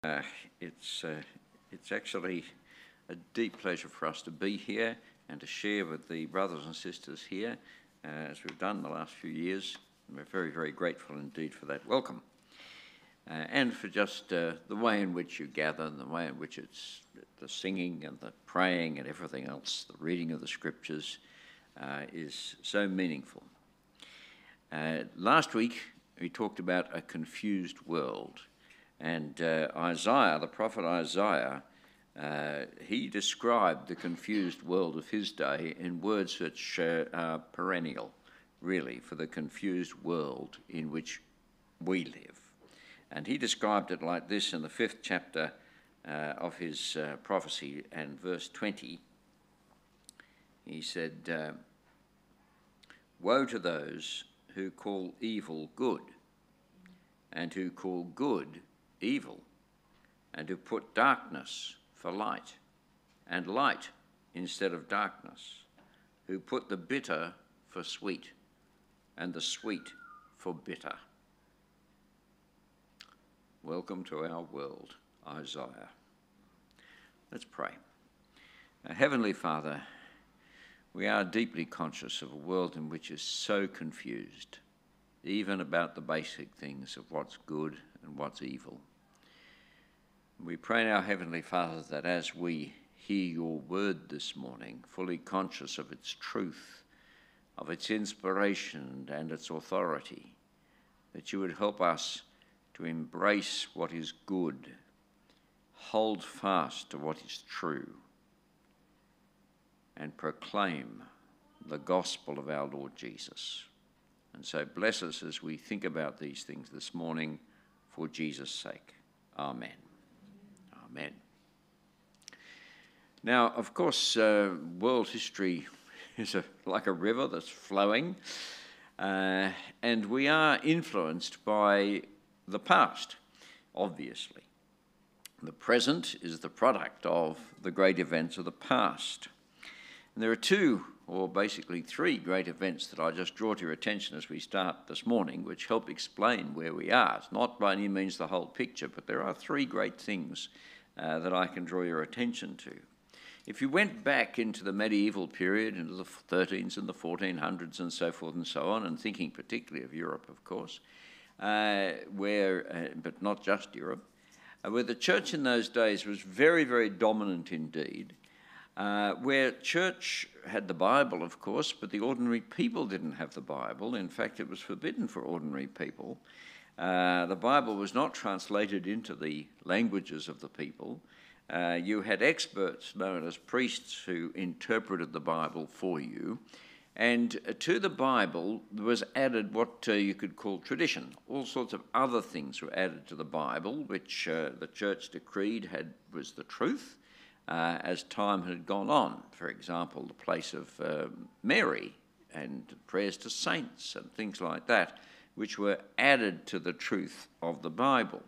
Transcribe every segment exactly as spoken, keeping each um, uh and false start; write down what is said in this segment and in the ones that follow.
Uh, it's, uh, it's actually a deep pleasure for us to be here and to share with the brothers and sisters here, uh, as we've done the last few years. And we're very, very grateful indeed for that welcome. Uh, and for just uh, the way in which you gather, and the way in which it's the singing and the praying and everything else, the reading of the scriptures uh, is so meaningful. Uh, last week we talked about a confused world. And uh, Isaiah, the prophet Isaiah, uh, he described the confused world of his day in words which uh, are perennial, really, for the confused world in which we live. And he described it like this in the fifth chapter uh, of his uh, prophecy and verse twenty. He said, uh, "Woe to those who call evil good, and who call good evil, and who put darkness for light, and light instead of darkness, who put the bitter for sweet, and the sweet for bitter." Welcome to our world, Isaiah. Let's pray. Uh, Heavenly Father, we are deeply conscious of a world in which is so confused, even about the basic things of what's good and what's evil. We pray now, Heavenly Father, that as we hear your word this morning, fully conscious of its truth, of its inspiration and its authority, that you would help us to embrace what is good, hold fast to what is true, and proclaim the gospel of our Lord Jesus. And so bless us as we think about these things this morning for Jesus' sake. Amen. Amen. Now, of course, uh, world history is a, like a river that's flowing, uh, and we are influenced by the past, obviously. The present is the product of the great events of the past. And there are two, or basically three, great events that I just draw to your attention as we start this morning, which help explain where we are. It's not by any means the whole picture, but there are three great things uh, that I can draw your attention to. If you went back into the medieval period, into the thirteens and the fourteen hundreds and so forth and so on, and thinking particularly of Europe, of course, uh, where, uh, but not just Europe, uh, where the church in those days was very, very dominant indeed, Uh, where church had the Bible, of course, but the ordinary people didn't have the Bible. In fact, it was forbidden for ordinary people. Uh, the Bible was not translated into the languages of the people. Uh, you had experts known as priests who interpreted the Bible for you. And to the Bible was added what uh, you could call tradition. All sorts of other things were added to the Bible, which uh, the church decreed had was the truth. Uh, as time had gone on. For example, the place of uh, Mary and prayers to saints and things like that, which were added to the truth of the Bible.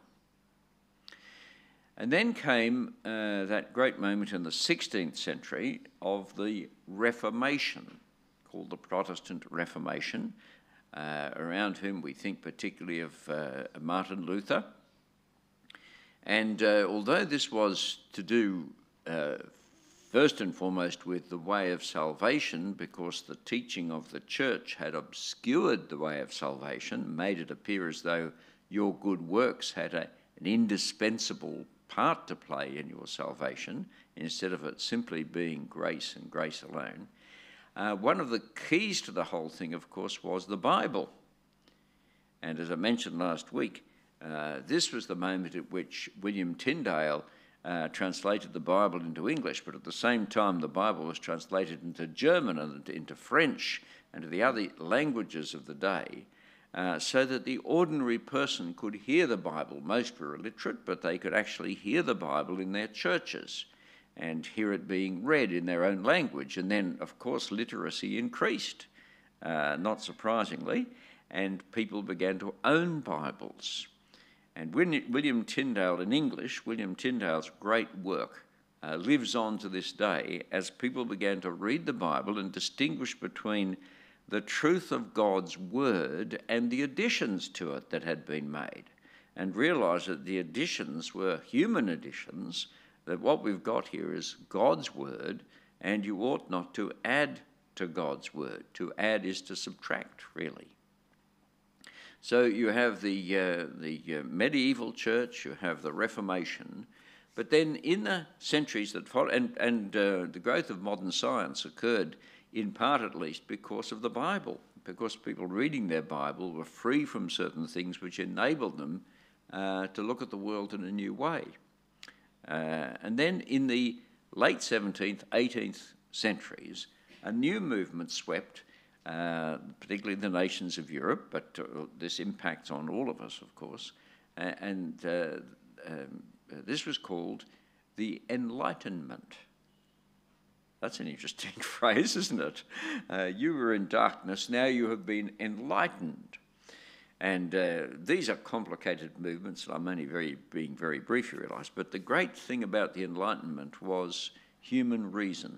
And then came uh, that great moment in the sixteenth century of the Reformation, called the Protestant Reformation, uh, around whom we think particularly of uh, Martin Luther. And uh, although this was to do Uh, first and foremost with the way of salvation, because the teaching of the church had obscured the way of salvation, made it appear as though your good works had a, an indispensable part to play in your salvation, instead of it simply being grace and grace alone. Uh, one of the keys to the whole thing, of course, was the Bible. And as I mentioned last week, uh, this was the moment at which William Tyndale Uh, translated the Bible into English, but at the same time the Bible was translated into German and into French and to the other languages of the day, uh, so that the ordinary person could hear the Bible. Most were illiterate, but they could actually hear the Bible in their churches and hear it being read in their own language. And then, of course, literacy increased, uh, not surprisingly, and people began to own Bibles. And William Tyndale in English, William Tyndale's great work, uh, lives on to this day as people began to read the Bible and distinguish between the truth of God's word and the additions to it that had been made. and realise that the additions were human additions, that what we've got here is God's word, and you ought not to add to God's word. To add is to subtract, really. So you have the, uh, the uh, medieval church, you have the Reformation, but then in the centuries that followed, and, and uh, the growth of modern science occurred in part at least because of the Bible, because people reading their Bible were free from certain things which enabled them uh, to look at the world in a new way. Uh, and then in the late seventeenth, eighteenth centuries, a new movement swept, uh, particularly the nations of Europe, but uh, this impacts on all of us, of course, uh, and uh, um, this was called the Enlightenment. That's an interesting phrase, isn't it? Uh, you were in darkness, now you have been enlightened. And uh, these are complicated movements, and I'm only very, being very brief, you realise, but the great thing about the Enlightenment was human reason.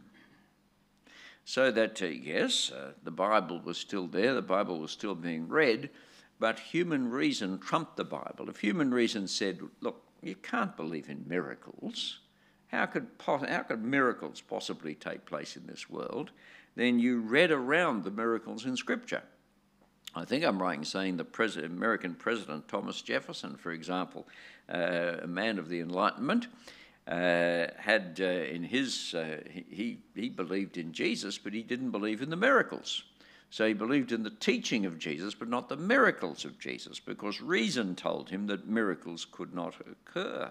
So that, uh, yes, uh, the Bible was still there, the Bible was still being read, but human reason trumped the Bible. If human reason said, look, you can't believe in miracles, how could, how could miracles possibly take place in this world? Then you read around the miracles in Scripture. I think I'm right in saying the President, American President Thomas Jefferson, for example, uh, a man of the Enlightenment, uh, had uh, in his, uh, he, he believed in Jesus, but he didn't believe in the miracles. So he believed in the teaching of Jesus, but not the miracles of Jesus, because reason told him that miracles could not occur.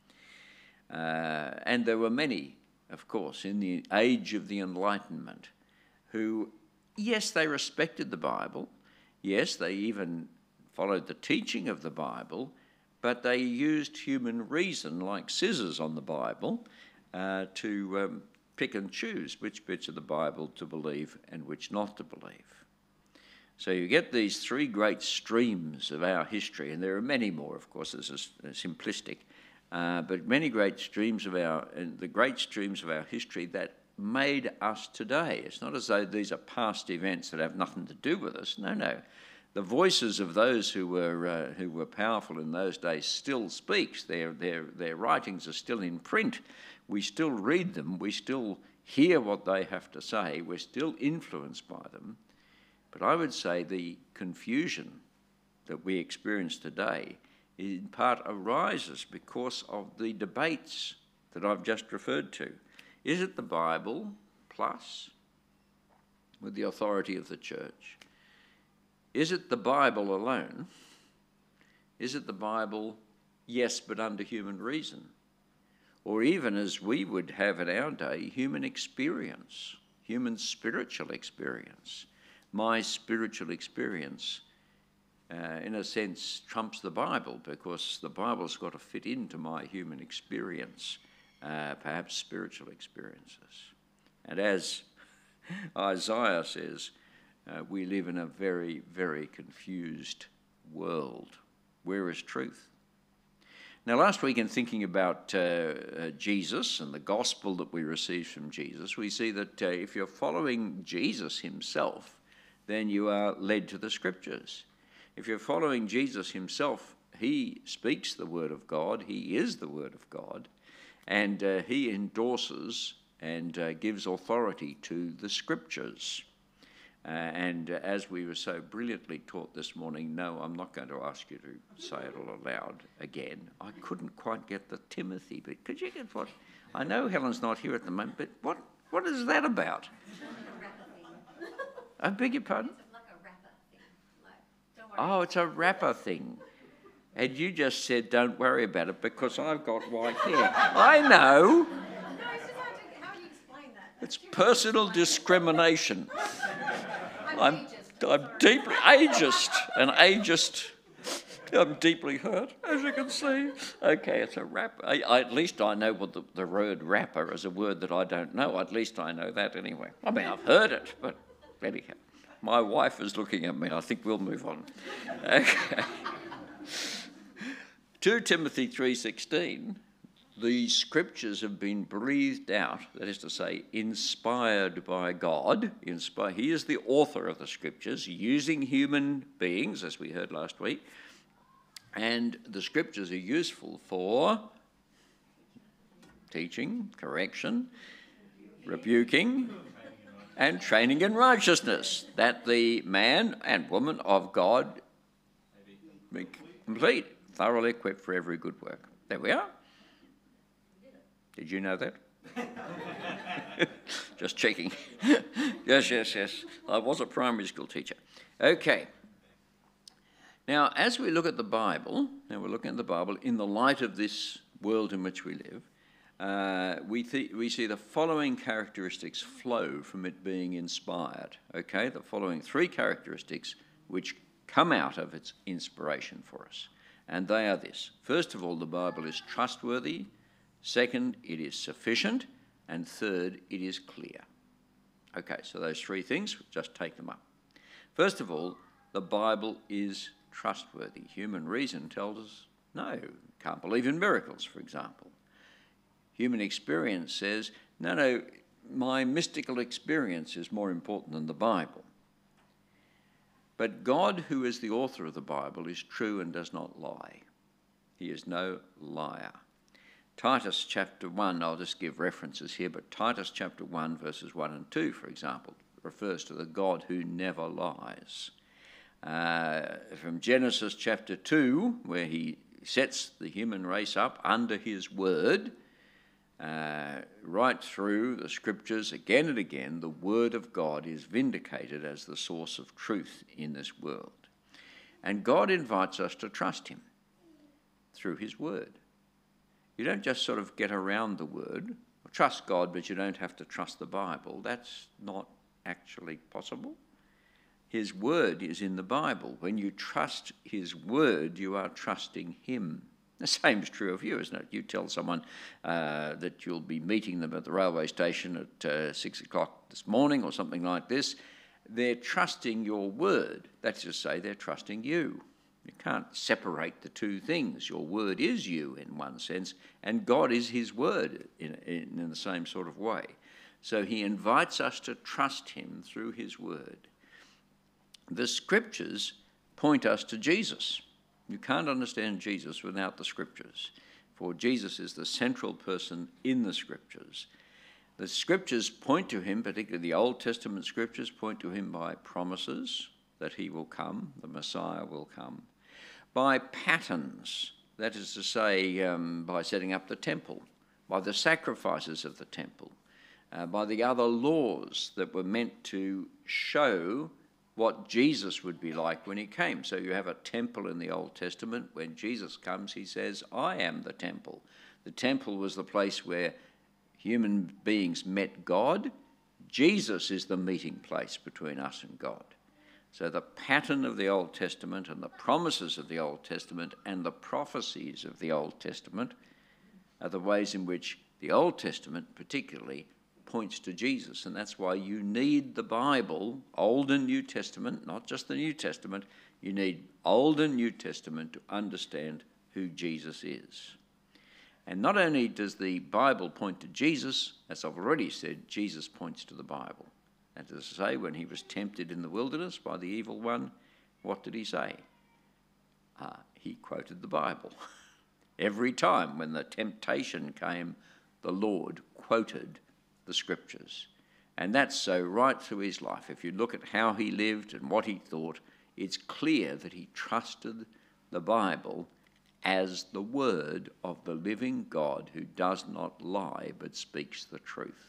Uh, and there were many, of course, in the age of the Enlightenment who, yes, they respected the Bible, yes, they even followed the teaching of the Bible, but they used human reason like scissors on the Bible uh, to um, pick and choose which bits of the Bible to believe and which not to believe. So you get these three great streams of our history, and there are many more, of course, this is simplistic, uh, but many great streams of our, and the great streams of our history that made us today. It's not as though these are past events that have nothing to do with us. No, no. The voices of those who were uh, who were powerful in those days still speaks. Their their their writings are still in print. We still read them. We still hear what they have to say. We're still influenced by them. But I would say the confusion that we experience today in part arises because of the debates that I've just referred to. Is it the Bible plus with the authority of the church? Is it the Bible alone? Is it the Bible, yes, but under human reason? Or even, as we would have in our day, human experience, human spiritual experience. My spiritual experience, uh, in a sense, trumps the Bible, because the Bible's got to fit into my human experience, uh, perhaps spiritual experiences. And as Isaiah says, uh, we live in a very, very confused world. Where is truth? Now, last week, in thinking about uh, uh, Jesus and the gospel that we receive from Jesus, we see that uh, if you're following Jesus himself, then you are led to the Scriptures. If you're following Jesus himself, he speaks the word of God, he is the word of God, and uh, he endorses and uh, gives authority to the Scriptures. Uh, and uh, as we were so brilliantly taught this morning, no, I'm not going to ask you to say it all aloud again. I couldn't quite get the Timothy bit. Could you get what? I know Helen's not here at the moment, but what, what is that about? I beg your pardon? It's like a rapper thing. Like, don't worry. Oh, it's a rapper thing. And you just said, don't worry about it because I've got white hair. I know. No, it's just how, to, how do you explain that? It's personal discrimination. I'm, I'm, ageist. I'm deeply ageist, an ageist. I'm deeply hurt, as you can see. Okay, it's a rap. I, I, at least I know what the, the word rapper is a word that I don't know. At least I know that anyway. I mean, I've heard it, but anyhow. My wife is looking at me. I think we'll move on. Okay. Second Timothy three sixteen, the Scriptures have been breathed out, that is to say, inspired by God. Inspired. He is the author of the Scriptures, using human beings, as we heard last week, And the scriptures are useful for teaching, correction, rebuking, and training in righteousness, that the man and woman of God be complete, thoroughly equipped for every good work. There we are. Did you know that? Just checking. Yes, yes, yes. I was a primary school teacher. Okay. Now, as we look at the Bible, now we're looking at the Bible in the light of this world in which we live, uh, we, th- we see the following characteristics flow from it being inspired. Okay, the following three characteristics which come out of its inspiration for us. And they are this. First of all, the Bible is trustworthy. Second, it is sufficient. And third, it is clear. Okay, so those three things, just take them up. First of all, the Bible is trustworthy. Human reason tells us, no, can't believe in miracles, for example. Human experience says, no, no, my mystical experience is more important than the Bible. But God, who is the author of the Bible, is true and does not lie. He is no liar. Titus chapter one, I'll just give references here, but Titus chapter one, verses one and two, for example, refers to the God who never lies. Uh, from Genesis chapter two, where he sets the human race up under his word, uh, right through the scriptures, again and again, the word of God is vindicated as the source of truth in this world. And God invites us to trust him through his word. You don't just sort of get around the word, trust God, but you don't have to trust the Bible. That's not actually possible. His word is in the Bible. When you trust his word, you are trusting him. The same is true of you, isn't it? You tell someone uh, that you'll be meeting them at the railway station at uh, six o'clock this morning or something like this. They're trusting your word. That's to say they're trusting you. You can't separate the two things. Your word is you in one sense, and God is his word in, in, in the same sort of way. So he invites us to trust him through his word. The scriptures point us to Jesus. You can't understand Jesus without the scriptures, for Jesus is the central person in the scriptures. The scriptures point to him, particularly the Old Testament scriptures point to him by promises that he will come, the Messiah will come, by patterns, that is to say, um, by setting up the temple, by the sacrifices of the temple, uh, by the other laws that were meant to show what Jesus would be like when he came. So you have a temple in the Old Testament. When Jesus comes, he says, I am the temple. The temple was the place where human beings met God. Jesus is the meeting place between us and God. So the pattern of the Old Testament and the promises of the Old Testament and the prophecies of the Old Testament are the ways in which the Old Testament particularly points to Jesus. And that's why you need the Bible, Old and New Testament, not just the New Testament. You need Old and New Testament to understand who Jesus is. And not only does the Bible point to Jesus, as I've already said, Jesus points to the Bible. That is to say, when he was tempted in the wilderness by the evil one, what did he say? Uh, he quoted the Bible. Every time when the temptation came, the Lord quoted the scriptures. And that's so right through his life. If you look at how he lived and what he thought, it's clear that he trusted the Bible as the word of the living God who does not lie but speaks the truth.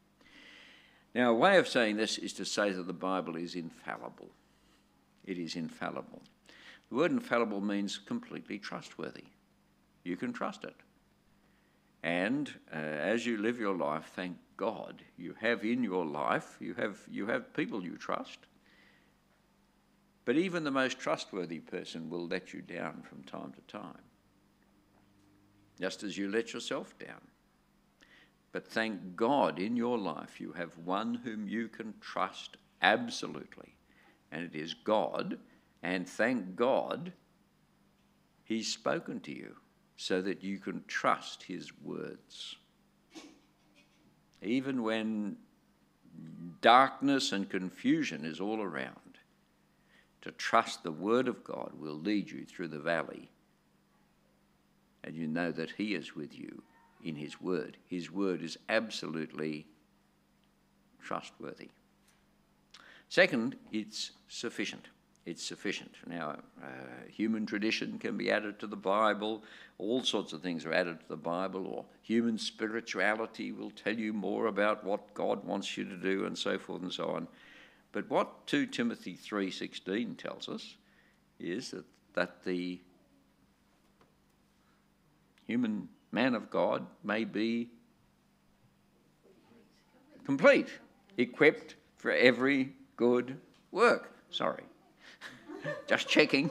Now, a way of saying this is to say that the Bible is infallible. It is infallible. The word infallible means completely trustworthy. You can trust it. And uh, as you live your life, thank God, you have in your life, you have, you have people you trust. But even the most trustworthy person will let you down from time to time, just as you let yourself down. But thank God in your life you have one whom you can trust absolutely, and it is God. And thank God he's spoken to you so that you can trust his words. Even when darkness and confusion is all around, to trust the word of God will lead you through the valley and you know that he is with you in his word. His word is absolutely trustworthy. Second, it's sufficient. It's sufficient. Now, uh, human tradition can be added to the Bible. All sorts of things are added to the Bible, or human spirituality will tell you more about what God wants you to do, and so forth and so on. But what two Timothy three sixteen tells us is that, that the human man of God may be complete, equipped for every good work. Sorry. Just checking.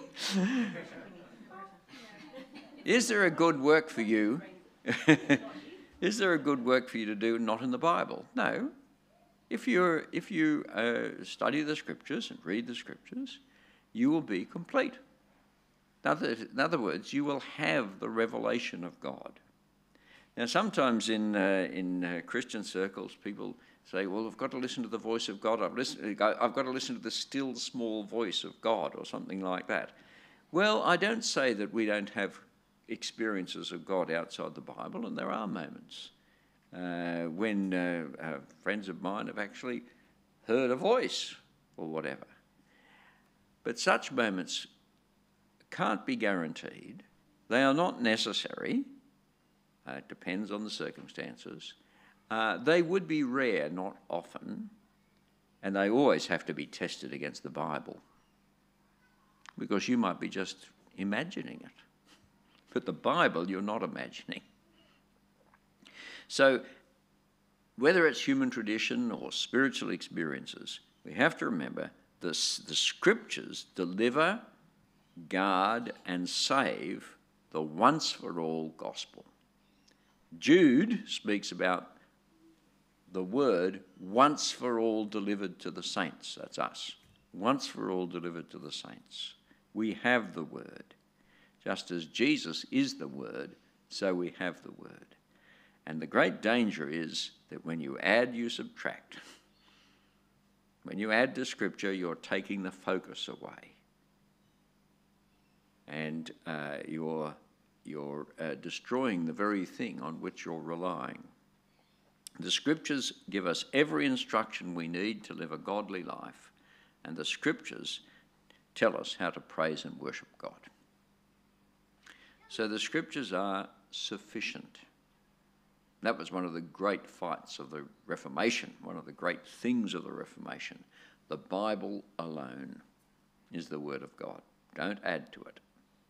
Is there a good work for you? Is there a good work for you to do not in the Bible? No. If, you're, if you uh, study the Scriptures and read the Scriptures, you will be complete. In other, in other words, you will have the revelation of God. Now, sometimes in, uh, in uh, Christian circles, people say, well, I've got to listen to the voice of God. I've, listened, I've got to listen to the still small voice of God, or something like that. Well, I don't say that we don't have experiences of God outside the Bible, and there are moments uh, when uh, uh, friends of mine have actually heard a voice or whatever. But such moments can't be guaranteed. They are not necessary. Uh, it depends on the circumstances. Uh, they would be rare, not often, and they always have to be tested against the Bible, because you might be just imagining it, but the Bible you're not imagining. So whether it's human tradition or spiritual experiences, we have to remember this, the Scriptures deliver, guard, and save the once-for-all gospel. Jude speaks about the word once for all delivered to the saints. That's us. Once for all delivered to the saints. We have the word. Just as Jesus is the word, so we have the word. And the great danger is that when you add, you subtract. When you add to Scripture, you're taking the focus away. And uh, you're, you're uh, destroying the very thing on which you're relying. The Scriptures give us every instruction we need to live a godly life, and the Scriptures tell us how to praise and worship God. So the Scriptures are sufficient. That was one of the great fights of the Reformation, one of the great things of the Reformation. The Bible alone is the Word of God. Don't add to it.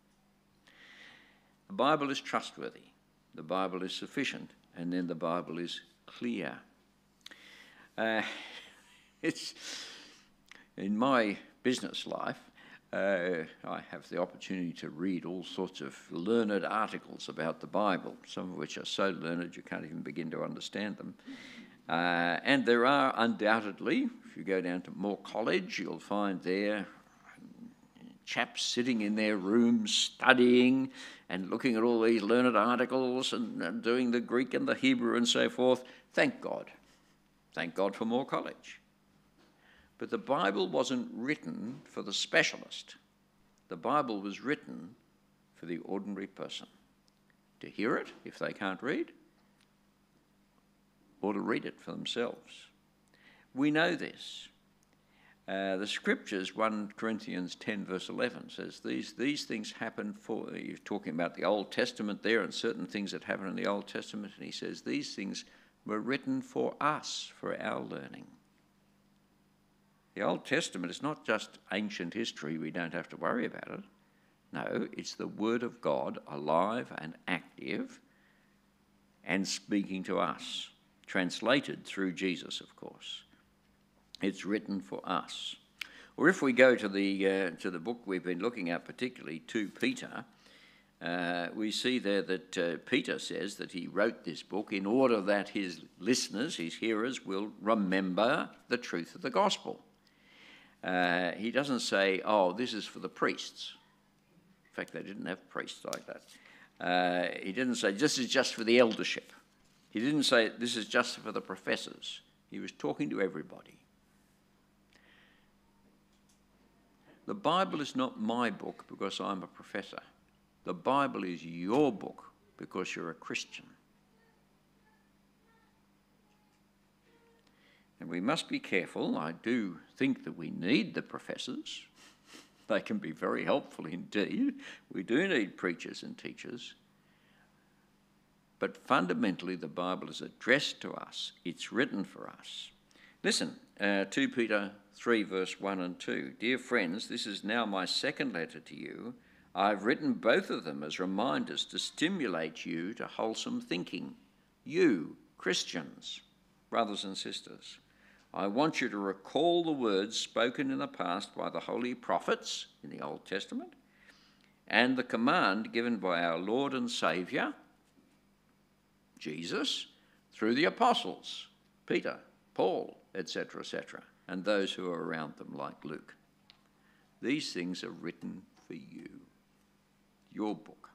The Bible is trustworthy. The Bible is sufficient. And then the Bible is clear. Uh, it's in my business life, uh, I have the opportunity to read all sorts of learned articles about the Bible, some of which are so learned you can't even begin to understand them. Uh, and there are undoubtedly, if you go down to Moore College, you'll find there chaps sitting in their rooms studying and looking at all these learned articles and, and doing the Greek and the Hebrew and so forth. Thank God. Thank God for Moore College. But the Bible wasn't written for the specialist. The Bible was written for the ordinary person to hear it if they can't read, or to read it for themselves. We know this. Uh, the Scriptures, First Corinthians ten verse eleven says these, these things happen for, you're talking about the Old Testament there and certain things that happen in the Old Testament, and he says these things were written for us, for our learning. The Old Testament is not just ancient history, we don't have to worry about it. No, it's the Word of God, alive and active and speaking to us, translated through Jesus, of course. It's written for us. Or if we go to the, uh, to the book we've been looking at, particularly Second Peter, uh, we see there that uh, Peter says that he wrote this book in order that his listeners, his hearers, will remember the truth of the gospel. Uh, he doesn't say, oh, this is for the priests. In fact, they didn't have priests like that. Uh, he didn't say, this is just for the eldership. He didn't say, this is just for the professors. He was talking to everybody. The Bible is not my book because I'm a professor. The Bible is your book because you're a Christian. And we must be careful. I do think that we need the professors. They can be very helpful indeed. We do need preachers and teachers. But fundamentally, the Bible is addressed to us. It's written for us. Listen, uh, two Peter three, verse one and two. Dear friends, this is now my second letter to you. I've written both of them as reminders to stimulate you to wholesome thinking. You, Christians, brothers and sisters, I want you to recall the words spoken in the past by the holy prophets in the Old Testament and the command given by our Lord and Saviour, Jesus, through the apostles, Peter, Paul, et cetera, et cetera, and those who are around them like Luke. These things are written for you, your book.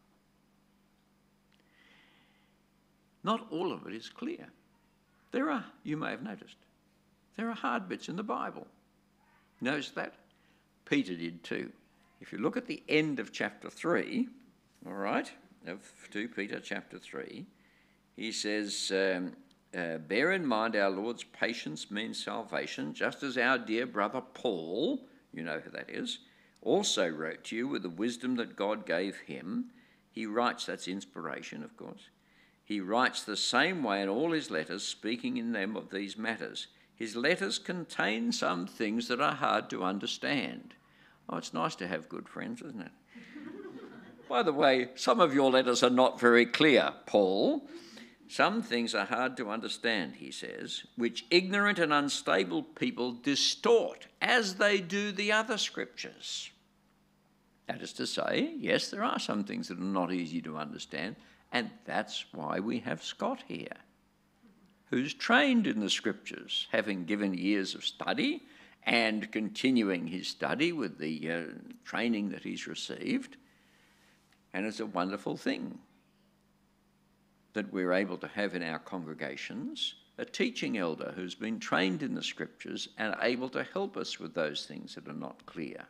Not all of it is clear. There are, you may have noticed, there are hard bits in the Bible. Notice that? Peter did too. If you look at the end of chapter three, all right, of two Peter chapter three, he says, um, uh, bear in mind our Lord's patience means salvation, just as our dear brother Paul, you know who that is, also wrote to you with the wisdom that God gave him. He writes, that's inspiration, of course. He writes the same way in all his letters, speaking in them of these matters. His letters contain some things that are hard to understand. Oh, it's nice to have good friends, isn't it? By the way, some of your letters are not very clear, Paul. Some things are hard to understand, he says, which ignorant and unstable people distort, as they do the other scriptures. That is to say, yes, there are some things that are not easy to understand, and that's why we have Scott here, who's trained in the scriptures, having given years of study and continuing his study with the uh, training that he's received. And it's a wonderful thing that we're able to have in our congregations a teaching elder who's been trained in the scriptures and able to help us with those things that are not clear.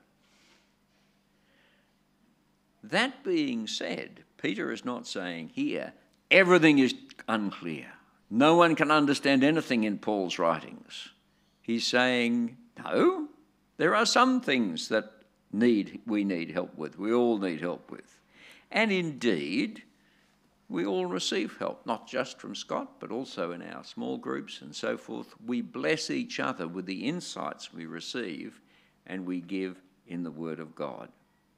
That being said, Peter is not saying here, everything is unclear. No one can understand anything in Paul's writings. He's saying, no, there are some things that need we need help with. We all need help with. And indeed, we all receive help, not just from Scott, but also in our small groups and so forth. We bless each other with the insights we receive and we give in the Word of God.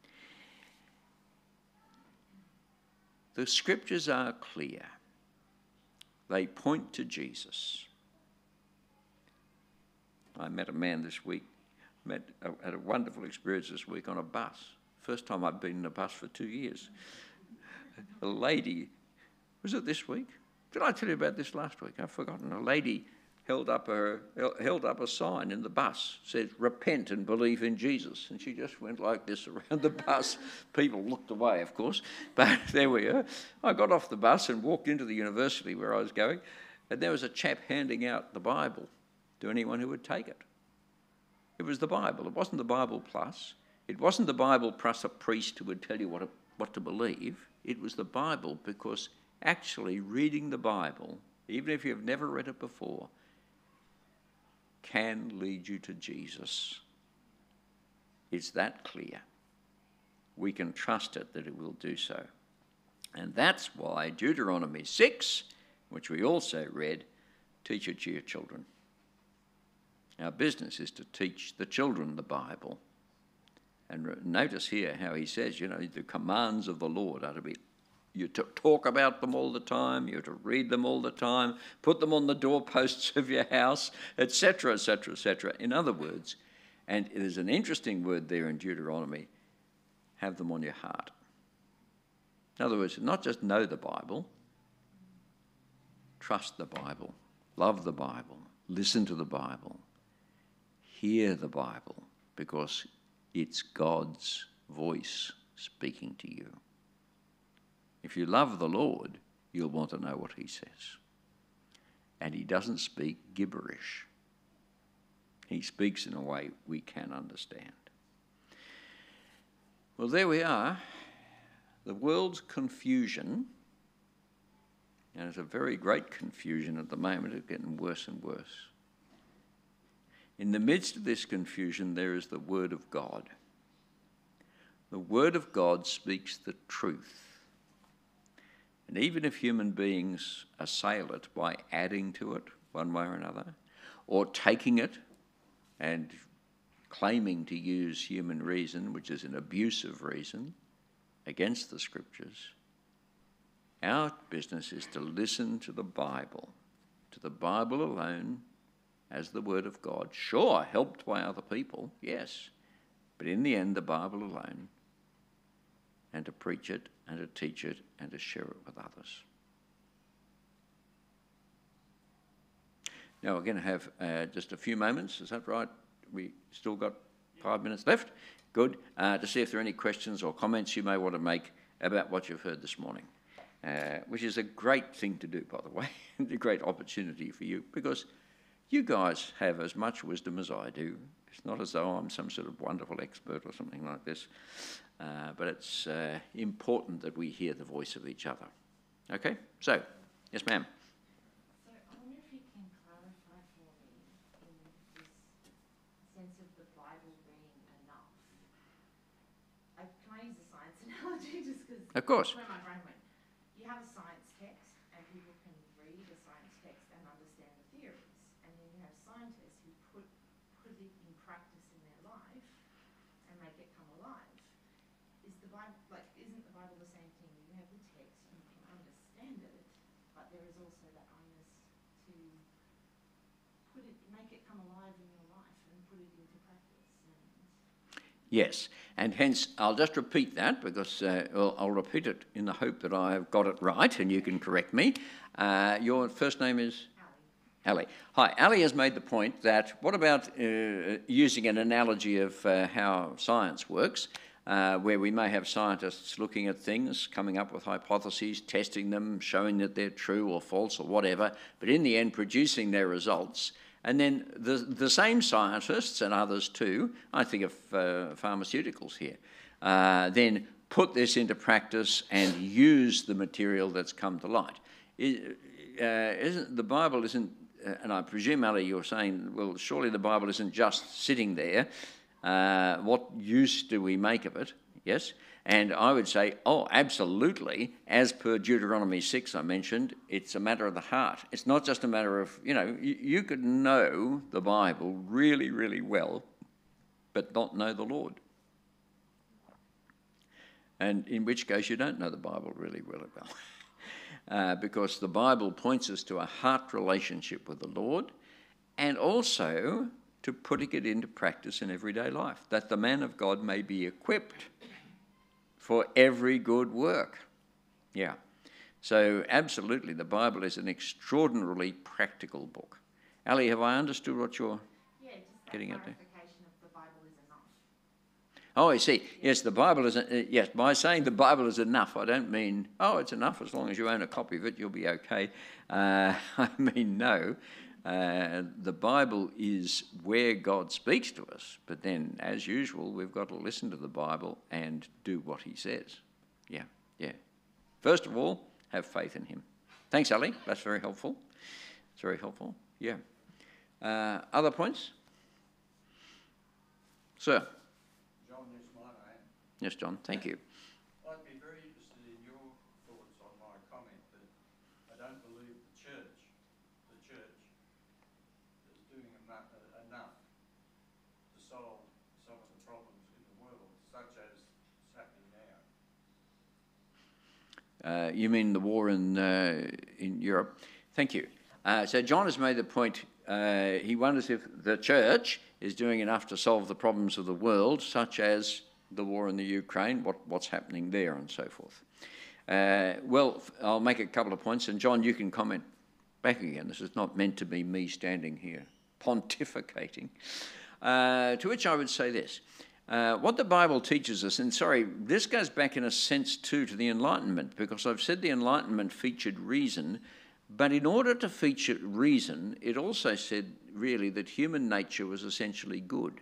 The scriptures are clear. They point to Jesus. I met a man this week, met, uh, had a wonderful experience this week on a bus. First time I've been in a bus for two years. A lady, was it this week? Did I tell you about this last week? I've forgotten. A lady held up a, held up a sign in the bus, said, repent and believe in Jesus. And she just went like this around the bus. People looked away, of course, but there we are. I got off the bus and walked into the university where I was going, and there was a chap handing out the Bible to anyone who would take it. It was the Bible. It wasn't the Bible Plus. It wasn't the Bible plus a priest who would tell you what, what to believe. It was the Bible, because actually reading the Bible, even if you've never read it before, can lead you to Jesus. It's that clear. We can trust it that it will do so. And that's why Deuteronomy six, which we also read, teach it to your children. Our business is to teach the children the Bible. And notice here how he says, you know, the commands of the Lord are to be, you to talk about them all the time, you're to read them all the time, put them on the doorposts of your house, et cetera, et cetera, et cetera. In other words, and there's an interesting word there in Deuteronomy, have them on your heart. In other words, not just know the Bible, trust the Bible, love the Bible, listen to the Bible, hear the Bible, because it's God's voice speaking to you. If you love the Lord, you'll want to know what he says. And he doesn't speak gibberish. He speaks in a way we can understand. Well, there we are. The world's confusion And it's a very great confusion at the moment. It's getting worse and worse. In the midst of this confusion, there is the Word of God. The Word of God speaks the truth. And even if human beings assail it by adding to it one way or another, or taking it and claiming to use human reason, which is an abuse of reason, against the Scriptures, our business is to listen to the Bible, to the Bible alone as the Word of God. Sure, helped by other people, yes, but in the end, the Bible alone, and to preach it and to teach it and to share it with others. Now we're going to have uh, just a few moments, is that right? We still got five minutes left? Good. Uh, to see if there are any questions or comments you may want to make about what you've heard this morning, uh, which is a great thing to do, by the way, and a great opportunity for you, because you guys have as much wisdom as I do. It's not as though I'm some sort of wonderful expert or something like this, uh, but it's uh, important that we hear the voice of each other. Okay? So, yes, ma'am. So I wonder if you can clarify for me in this sense of the Bible being enough. I, can I use a science analogy just because Of course. where my brain went. You have a science text and people can read a science text and understand the theories. And then you have scientists who put, put it in practice in their life and make it come alive. Is the Bible, like, isn't the Bible the same thing? You have the text, you can understand it, but there is also that onus to put it, make it come alive in your life and put it into practice. And Yes, and hence I'll just repeat that because uh, I'll, I'll repeat it in the hope that I've got it right and you can correct me. Uh, your first name is? Ali. Hi, Ali has made the point that what about uh, using an analogy of uh, how science works, uh, where we may have scientists looking at things, coming up with hypotheses, testing them, showing that they're true or false or whatever, but in the end producing their results. And then the, the same scientists and others too, I think of uh, pharmaceuticals here, uh, then put this into practice and use the material that's come to light. It, uh, isn't, the Bible isn't, uh, and I presume, Ali, you're saying, well, surely the Bible isn't just sitting there. Uh, what use do we make of it? Yes. And I would say, oh, absolutely. As per Deuteronomy six, I mentioned, it's a matter of the heart. It's not just a matter of, you know, you, you could know the Bible really, really well, but not know the Lord. And in which case you don't know the Bible really, really well. uh, because the Bible points us to a heart relationship with the Lord and also to putting it into practice in everyday life, that the man of God may be equipped for every good work. Yeah. So absolutely, the Bible is an extraordinarily practical book. Ali, have I understood what you're yeah, just that getting at there? clarification of the Bible is enough. Oh, I see. Yes, the Bible is, uh, yes, by saying the Bible is enough, I don't mean, oh, it's enough as long as you own a copy of it, you'll be okay. Uh, I mean, no. Uh, the Bible is where God speaks to us, but then, as usual, we've got to listen to the Bible and do what he says. Yeah, yeah. First of all, have faith in him. Thanks, Ali. That's very helpful. It's very helpful. Yeah. Uh, other points? Sir? John, yes, my name. Yes, John. Thank you. I'd be very interested in your thoughts on my comment that I don't believe the church, the church, is doing enough, uh, enough to solve some of the problems in the world, such as is happening now. Uh, you mean the war in, uh, in Europe? Thank you. Uh, so John has made the point, uh, he wonders if the church is doing enough to solve the problems of the world, such as the war in the Ukraine, what, what's happening there and so forth. Uh, well, I'll make a couple of points, and John, you can comment back again. This is not meant to be me standing here pontificating. Uh, to which I would say this. Uh, what the Bible teaches us, and sorry, this goes back in a sense too to the Enlightenment, because I've said the Enlightenment featured reason, but in order to feature reason, it also said really that human nature was essentially good.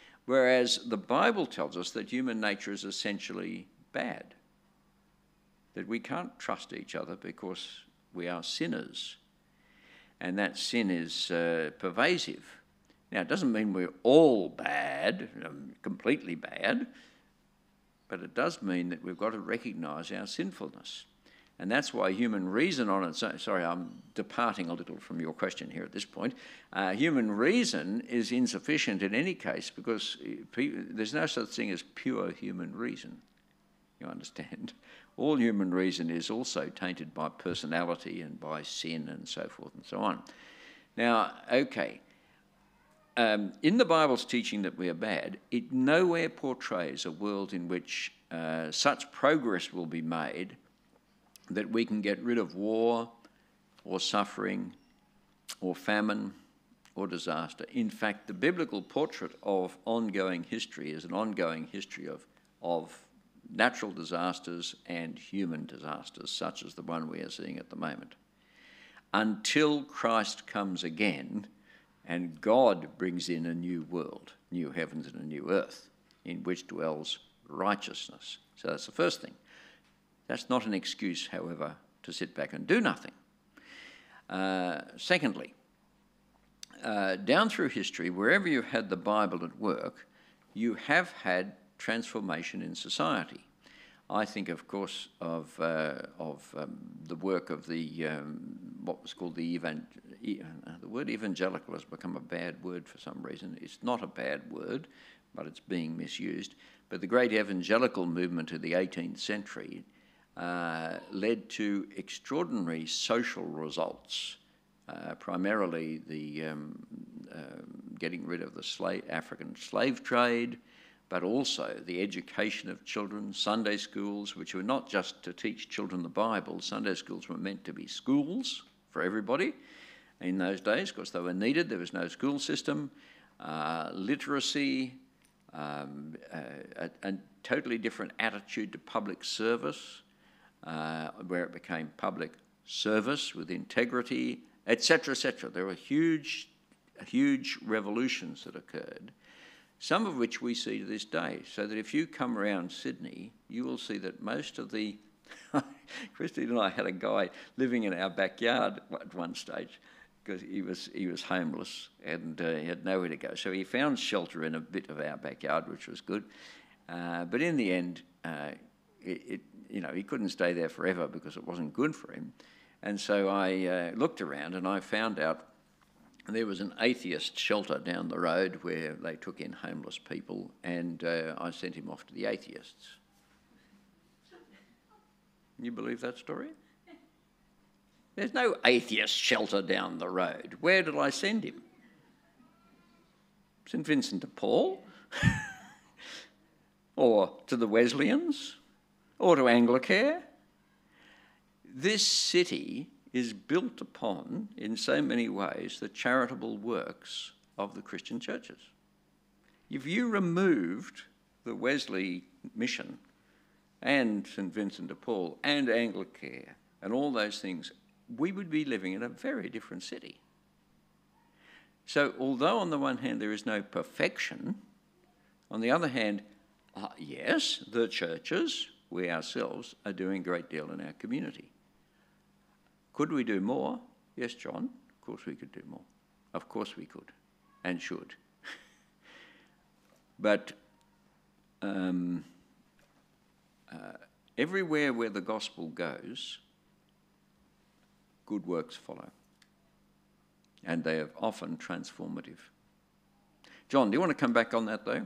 Whereas the Bible tells us that human nature is essentially bad. that we can't trust each other because we are sinners, and that sin is uh, pervasive. Now, it doesn't mean we're all bad, um, completely bad, but it does mean that we've got to recognise our sinfulness. And that's why human reason on its own, sorry, I'm departing a little from your question here at this point. Uh, human reason is insufficient in any case because there's no such thing as pure human reason. You understand? All human reason is also tainted by personality and by sin and so forth and so on. Now, okay, um, in the Bible's teaching that we are bad, it nowhere portrays a world in which uh, such progress will be made that we can get rid of war or suffering or famine or disaster. In fact, the biblical portrait of ongoing history is an ongoing history of, of natural disasters and human disasters, such as the one we are seeing at the moment. Until Christ comes again and God brings in a new world, new heavens and a new earth, in which dwells righteousness. So that's the first thing. That's not an excuse, however, to sit back and do nothing. Uh, secondly, uh, down through history, wherever you've had the Bible at work, you have had transformation in society. I think, of course, of, uh, of um, the work of the, um, what was called the evan uh, the word evangelical has become a bad word for some reason. It's not a bad word, but it's being misused. But the great evangelical movement of the eighteenth century Uh, led to extraordinary social results, uh, primarily the um, uh, getting rid of the slave, African slave trade, but also the education of children, Sunday schools, which were not just to teach children the Bible. Sunday schools were meant to be schools for everybody in those days because they were needed. There was no school system. Uh, literacy, um, a, a totally different attitude to public service, Uh, where it became public service with integrity, et cetera, et cetera. There were huge, huge revolutions that occurred, some of which we see to this day. So that if you come around Sydney, you will see that most of the... Christine and I had a guy living in our backyard at one stage because he was, he was homeless and uh, he had nowhere to go. So he found shelter in a bit of our backyard, which was good. Uh, but in the end, uh, it, it you know, he couldn't stay there forever because it wasn't good for him. And so I uh, looked around and I found out there was an atheist shelter down the road where they took in homeless people, and uh, I sent him off to the atheists. You believe that story? There's no atheist shelter down the road. Where did I send him? Saint Vincent de Paul? Or to the Wesleyans? Or to Anglicare? This city is built upon, in so many ways, the charitable works of the Christian churches. If you removed the Wesley mission and Saint Vincent de Paul and Anglicare and all those things, we would be living in a very different city. So although on the one hand there is no perfection, on the other hand, uh, yes, the churches, we ourselves, are doing a great deal in our community. Could we do more? Yes, John, of course we could do more. Of course we could and should. But um, uh, everywhere where the gospel goes, good works follow. And they are often transformative. John, do you want to come back on that though?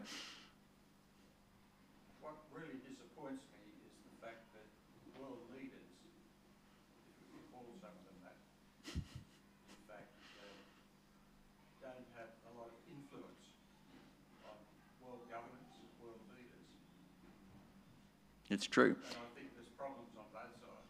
It's true. And I think there's problems on both sides.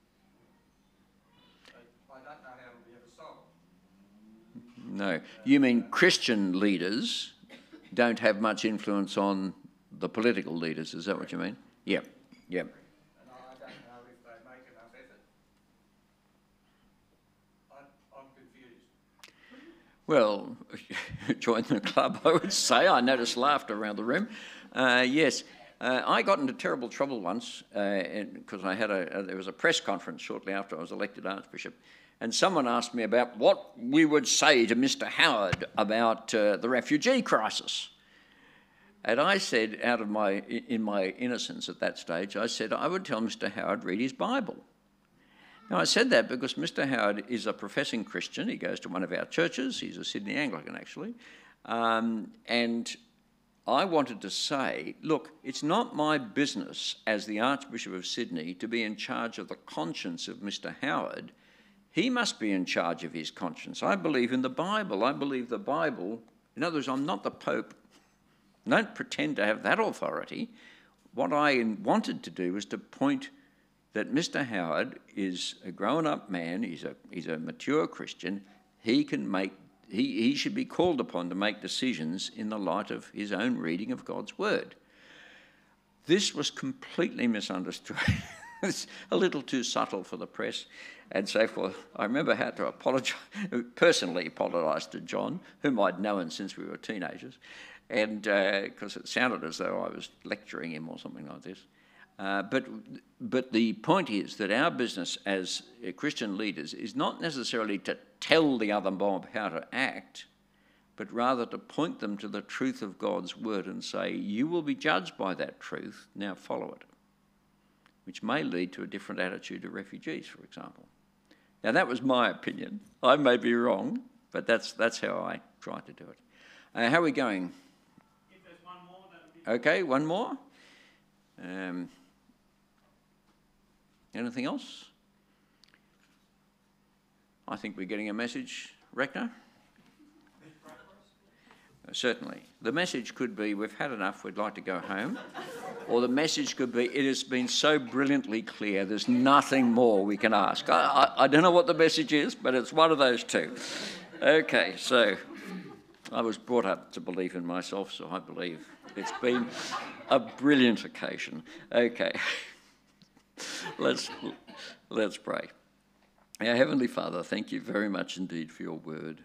I don't know how it'll be ever solved. No. You mean Christian leaders don't have much influence on the political leaders, is that what you mean? Yeah, yeah. And I don't know if they make enough effort. I, I'm confused. Well, join the club, I would say. I noticed laughter around the room. Uh, yes. Uh, I got into terrible trouble once because I had a, a there was a press conference shortly after I was elected Archbishop, and someone asked me about what we would say to Mister Howard about uh, the refugee crisis. And I said, out of my in my innocence at that stage, I said I would tell Mister Howard read his Bible. Now I said that because Mister Howard is a professing Christian. He goes to one of our churches. He's a Sydney Anglican actually, um, and I wanted to say, look, it's not my business as the Archbishop of Sydney to be in charge of the conscience of Mister Howard. He must be in charge of his conscience. I believe in the Bible. I believe the Bible. In other words, I'm not the Pope. Don't pretend to have that authority. What I wanted to do was to point that Mister Howard is a grown-up man. He's a, he's a mature Christian. He can make He, he should be called upon to make decisions in the light of his own reading of God's word. This was completely misunderstood. It's a little too subtle for the press and so forth. I remember I had to apologise, personally apologise to John, whom I'd known since we were teenagers, and because uh, it sounded as though I was lecturing him or something like this. Uh, but, but the point is that our business as uh, Christian leaders is not necessarily to tell the other mob how to act, but rather to point them to the truth of God's word and say, you will be judged by that truth, now follow it, which may lead to a different attitude to refugees, for example. Now, that was my opinion. I may be wrong, but that's, that's how I try to do it. Uh, how are we going? If there's one more, that would be... Okay, one more. Um, Anything else? I think we're getting a message, Reckner? Uh, certainly. The message could be, we've had enough, we'd like to go home. Or the message could be, it has been so brilliantly clear, there's nothing more we can ask. I, I, I don't know what the message is, but it's one of those two. Okay, so I was brought up to believe in myself, so I believe it's been a brilliant occasion. Okay. Let's, let's pray. Our Heavenly Father, thank you very much indeed for your word.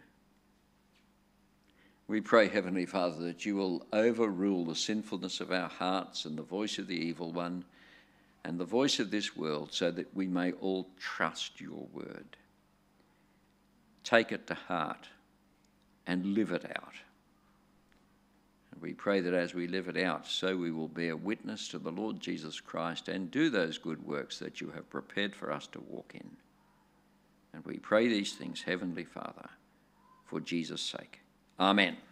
We pray, Heavenly Father, that you will overrule the sinfulness of our hearts and the voice of the evil one and the voice of this world so that we may all trust your word. Take it to heart and live it out. We pray that as we live it out, so we will bear witness to the Lord Jesus Christ and do those good works that you have prepared for us to walk in. And we pray these things, Heavenly Father, for Jesus' sake. Amen.